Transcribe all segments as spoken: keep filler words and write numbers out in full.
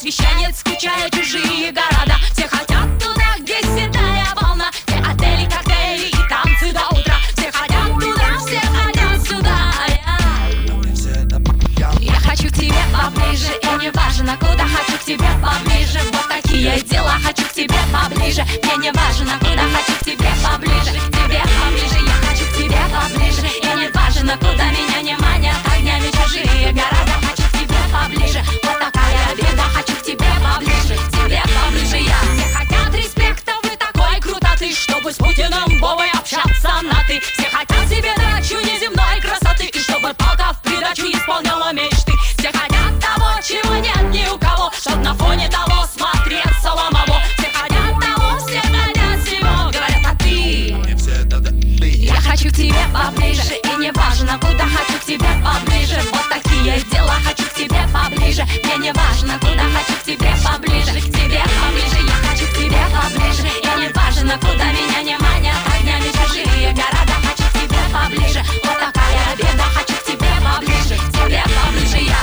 освещение, скучая чужие города. Все хотят туда, где седая волна, где отели, коктейли и танцы до утра. Все хотят туда, все хотят сюда. Я, я хочу к тебе поближе, и не важно куда. Хочу к тебе поближе, вот такие дела. Хочу к тебе поближе, мне не важно куда. Хочу к тебе поближе, к тебе поближе. Я хочу к тебе поближе, и не важно куда. Меня не манят огнями чужие города. Хочу к тебе поближе, вот такая беда. Хочу к тебе поближе, к тебе поближе. Я. Все хотят респекта, вы такой крутоты, чтобы с Путиным Вовой общаться на ты. Все хотят себе дачу неземной красоты, и чтобы только в придачу исполняла мечты. Все хотят того, чего нет ни у кого, чтоб на фоне того смотреться ломово. Все хотят того, все хотят всего, говорят, а ты. Я хочу к тебе поближе, и не важно куда. Хочу к тебе поближе, вот такие дела. Хочу к тебе поближе, мне не важно куда. Хочу к тебе поближе, к тебе поближе. Я хочу к тебе поближе, и не важно куда. Меня не манят огнями чужие города. Хочу к тебе поближе, вот такая беда. Хочу к тебе поближе, к тебе поближе. Я.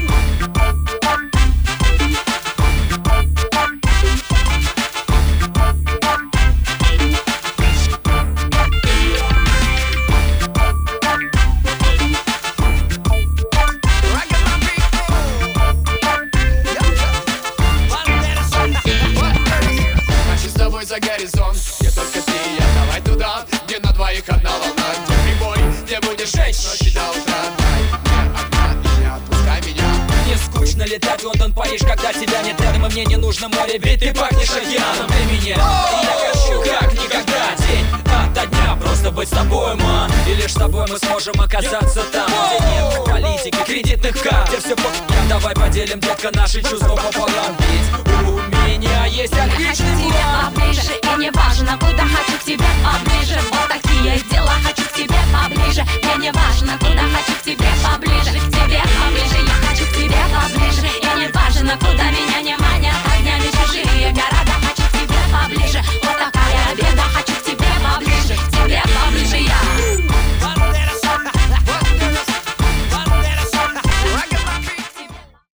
За горизонт, где только ты и я. Давай туда, где на двоих одна волна, где прибой, где будешь жечь ночи до утра. Дай мне одна и не отпускай меня. Мне скучно летать в Лондон, Париж, когда тебя нет рядом. И мне не нужно море, ведь ты пахнешь океаном для меня. И я хочу как никогда, день ото дня, просто быть с тобой, ма. И лишь с тобой мы сможем оказаться там, где нет политики, кредитных карт, где все по... Давай поделим, детка, наши чувства пополам. Ведь у меня есть отличный план. Поближе, и не важно куда. Хочу к тебе поближе, вот такие дела. Хочу к тебе поближе, мне не важно куда. Хочу к тебе поближе, к тебе поближе. Я